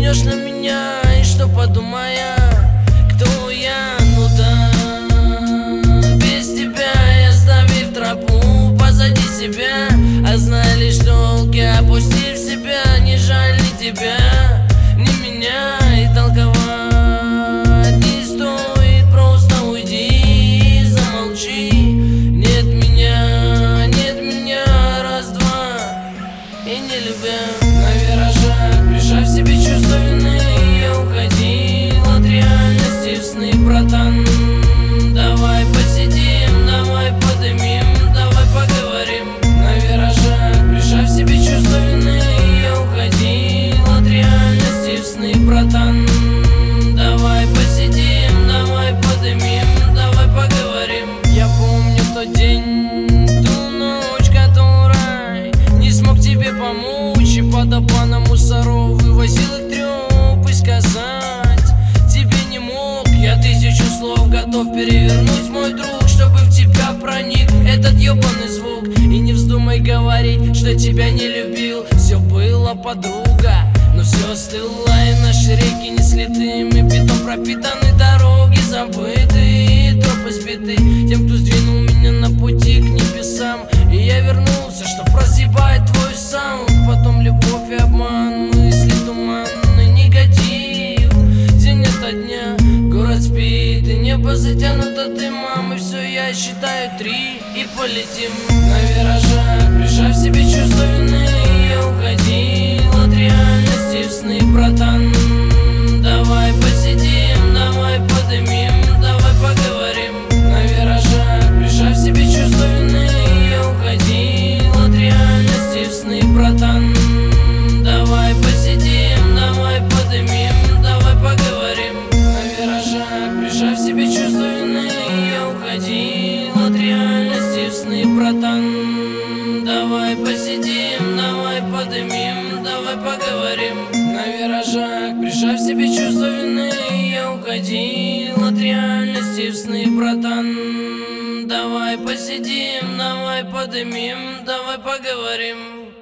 взглянешь на меня, и что подумая, кто я? Ну да, без тебя я, оставив тропу позади себя, а знай лишь только, опустив себя, не жаль ни тебя, ни меня, и толковать не стоит, просто уйди, замолчи. Нет меня, раз-два, и не любя. На виражах, прижав себе чувство вины, я уходил от реальности в сны, братан. Давай посидим, давай подымим, давай поговорим. На виражах, прижав себе чувство вины, я уходил от реальности в сны, братан. Давай посидим, давай подымим, давай поговорим. Я помню тот день, ту ночь, которой не смог тебе помочь, и под обманом мусоров вывозил их трёп, и сказать тебе не мог. Я 1000 слов готов перевернуть, мой друг, чтобы в тебя проник этот ёбаный звук. И не вздумай говорить, что тебя не любил. Все было, подруга, но все стыло, и наши реки несли дым, и бетон пропитаны, дороги забыты, и тропы сбиты тем, кто сдвинул меня на пути к небесам. И я вернулся, чтоб разъебать твой саунд. Потом любовь и обман, мысли туманный негатив. День ото дня, город спит, и небо затянуто дымом. И все, я считаю 3 и полетим. На виражах, прижав себе чувство вины, я уходил от реальности в сны, братан. Давай посидим, давай подымим, давай поговорим. На виражах, прижав себе чувство вины, я уходил от реальности в сны, братан. Давай посидим, давай подымим, давай поговорим. На виражах, прижав себе чувство вины, я уходил от реальности в сны, братан. Давай посидим, давай подымим, давай поговорим. На виражах, прижав себе чувство вины, я уходил от реальности в сны, братан. Давай посидим, давай подымим, давай поговорим.